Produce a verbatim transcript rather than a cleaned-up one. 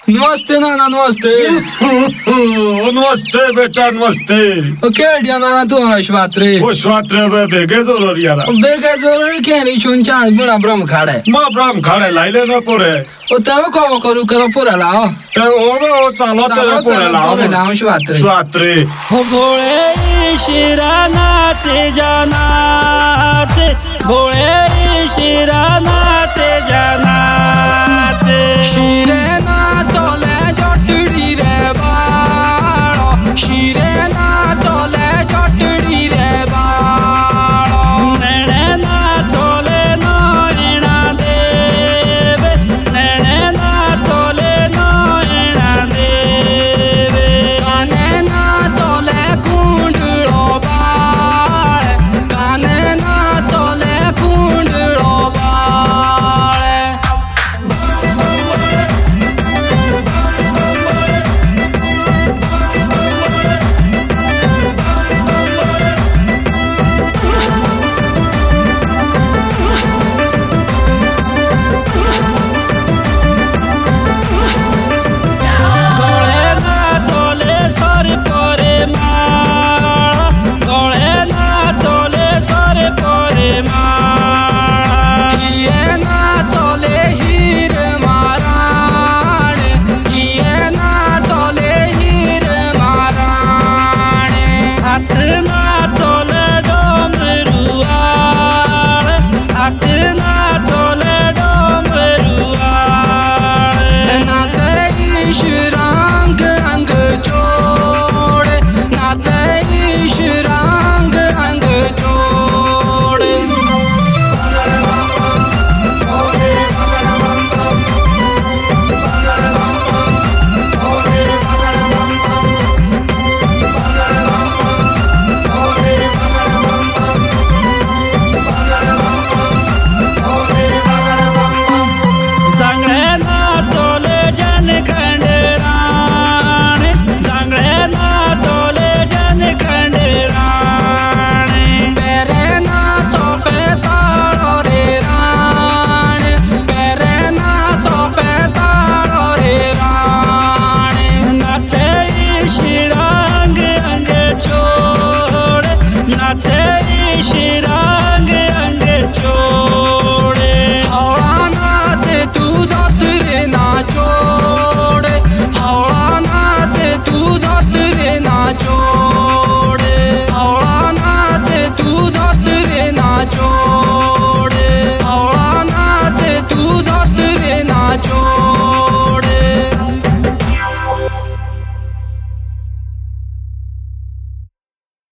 नमस्ते नाना नमस्ते। नमस्ते बेटा नमस्ते। क्या दिया नाना तू आश्वात्रे? वो स्वात्रे में बेगे जोर यारा। बेगे जोर क्या नहीं सुन चांद बड़ा ब्रह्म खाड़े। माँ ब्रह्म खाड़े लाइले न पोरे। ओ तब को करू करो पूरा लाओ। तब वो वो चालो तेरे पोरे लाओ। पूरे लाओ स्वात्रे। स्वात्रे। हो भोले शिरा नाचे जाना चे, भोले शिरा नाचे जाना चे। शिरे